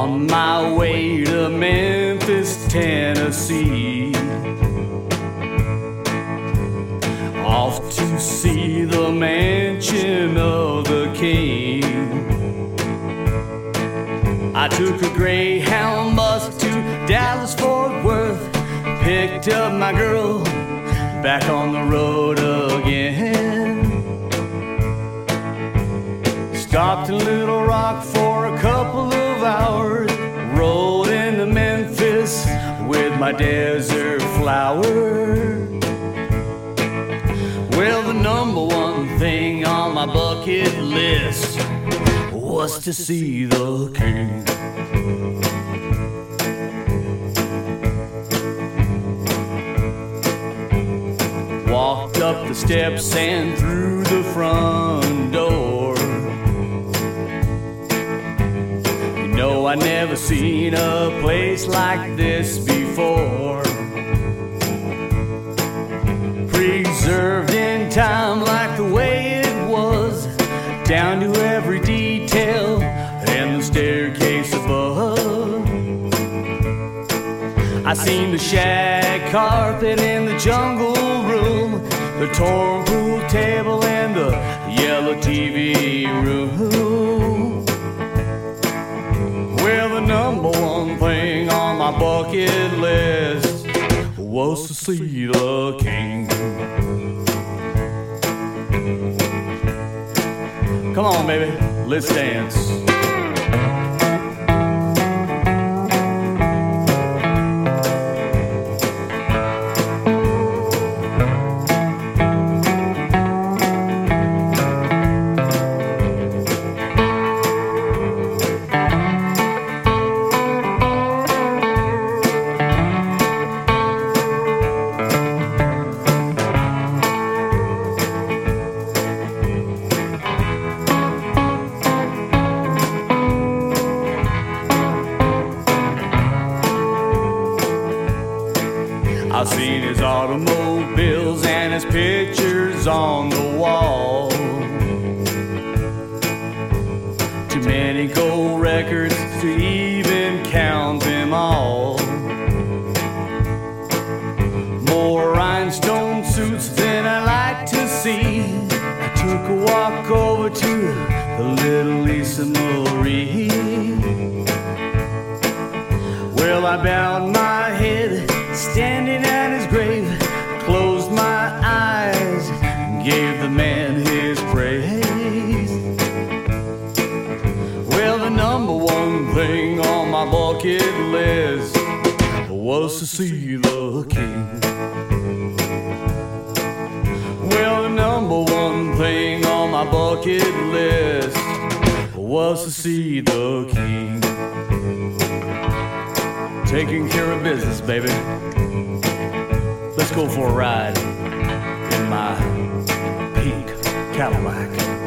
On my way to Memphis, Tennessee, off to see the mansion of the king. I took a Greyhound bus to Dallas-Fort Worth, picked up my girl, back on the road again. Stopped in Little Rock for a couple of hours, rolled into Memphis with my desert flower. Well, the number one thing on my bucket list was to see the king. Walked up the steps and through the front door. You know, I never seen a place like this before. Preserved in time like the way it was, down to every detail and the staircase above. I seen the shag carpet in the jungle room, the torn pool table and the yellow TV room. Well, the number one thing on my bucket list was to see the king. Come on, baby, let's dance. I've seen his automobiles and his pictures on the wall. Too many gold records to even count them all. More rhinestone suits than I like to see. I took a walk over to the little Lisa Marie. Well, I bowed my head standing at his grave, closed my eyes, gave the man his praise. Well, the number one thing on my bucket list was to see the king. Well, the number one thing on my bucket list was to see the king. Taking care of business, baby. Let's go for a ride in my pink Cadillac.